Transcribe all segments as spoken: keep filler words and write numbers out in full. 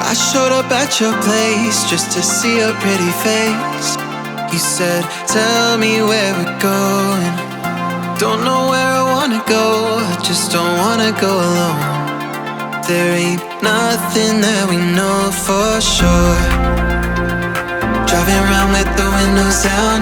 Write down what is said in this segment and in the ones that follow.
I showed up at your place just to see your pretty face. You said, tell me where we're going. Don't know where I wanna go, I just don't wanna go alone. There ain't nothing that we know for sure. Driving around with the windows down,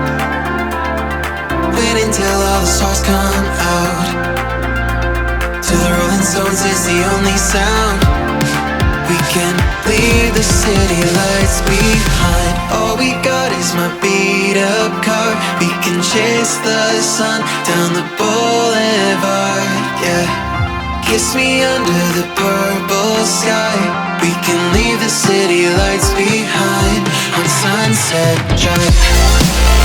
waiting till all the stars come out. To the Rolling Stones is the only sound. We can leave the city lights behind. All we got is my beat up car. We can chase the sun down the boulevard, yeah. Kiss me under the purple sky. We can leave the city lights behind on Sunset Drive.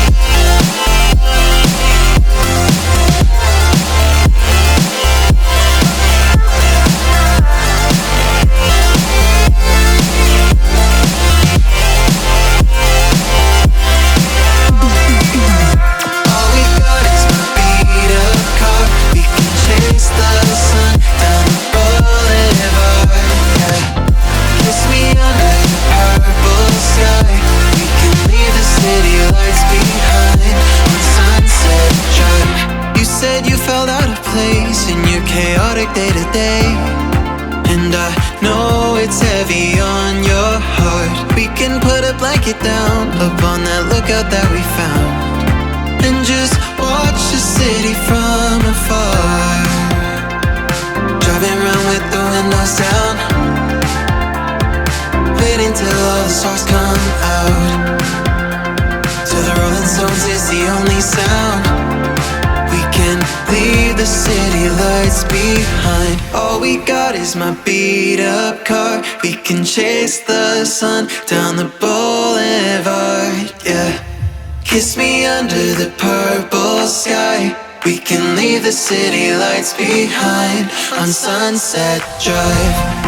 Day to day, and I know it's heavy on your heart. We can put a blanket down up on that lookout that we found, and just watch the city from afar. Driving around with the windows down, waiting till all the stars come out. To the Rolling Stones is the only sound. We can leave the city lights behind. All we got is my beat up car. We can chase the sun down the boulevard, yeah. Kiss me under the purple sky. We can leave the city lights behind on Sunset Drive.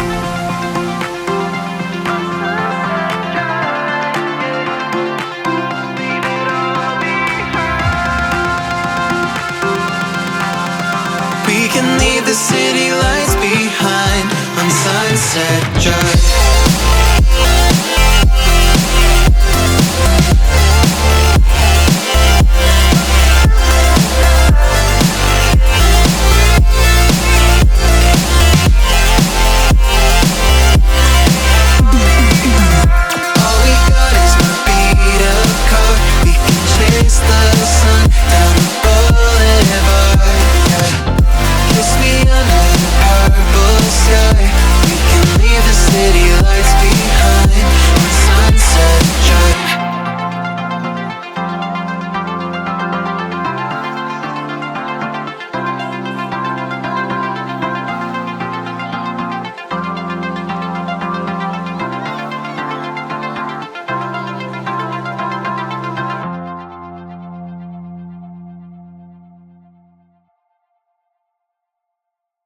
We can leave the city lights behind on Sunset Drive.